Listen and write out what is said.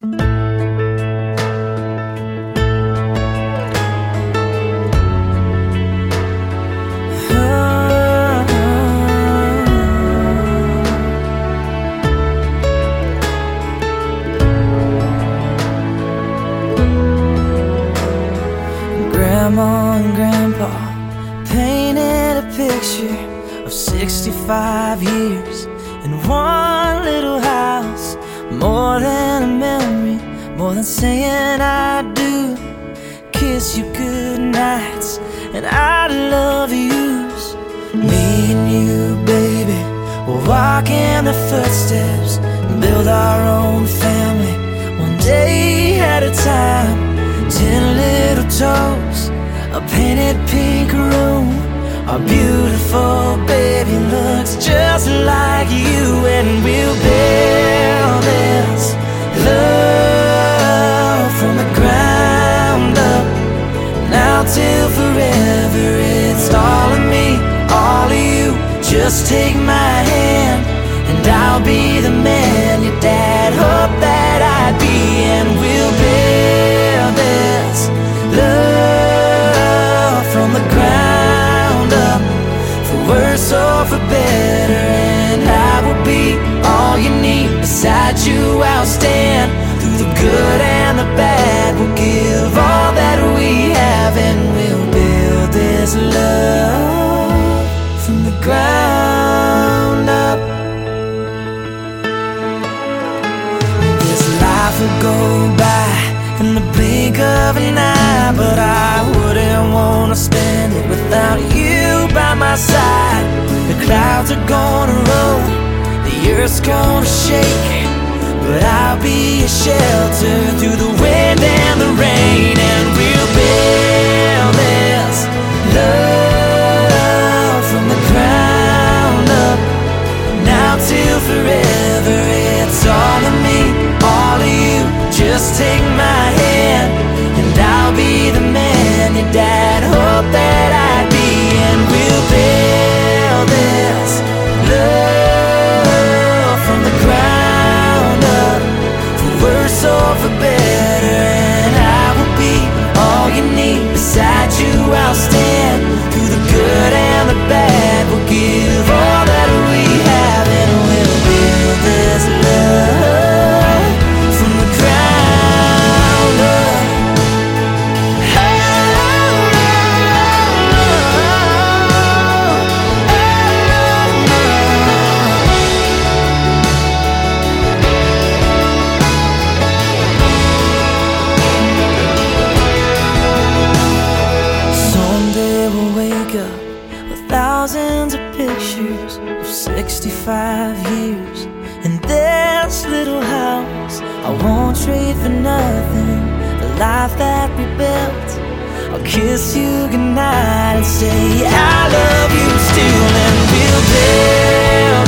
Grandma and Grandpa painted a picture of 65 years in one little house. More than a memory, more than saying I do. Kiss you good nights and I love yous. Me and you, baby, we'll walk in the footsteps and build our own family, one day at a time. 10 little toes, a painted pink room. Our beautiful baby looks just like you. And we'll build this love from the ground up. Now till forever, it's all of me, all of you. Just take my hand and I'll be the man your dad hoped that I'd be. And we'll build this love from the ground up, for worse or for better. And I will be all you need. Beside you I'll stand through the good and the bad. We'll give all that we have and we'll build this love from the ground up. This life will go by in the blink of an eye, but I wouldn't wanna spend it without you by my side. The clouds are gonna roll, the earth's gonna shake, but I'll be a shelter through the wind and the rain. And we'll build this love from the ground up. Now till forever, it's all of me, all of you. Just take my hand and I'll be the man your dad hoped that I'd be. And we'll build this love from the ground up, for worse or for better. And I will be all you need. Beside you I'll stand through the good and the bad. We'll give all that we have and we'll build this love from the ground up. Someday we'll wake up with thousands of pictures of 65 years in this little house. I won't trade for nothing the life that we built. I'll kiss you goodnight and say I love you still. And we'll build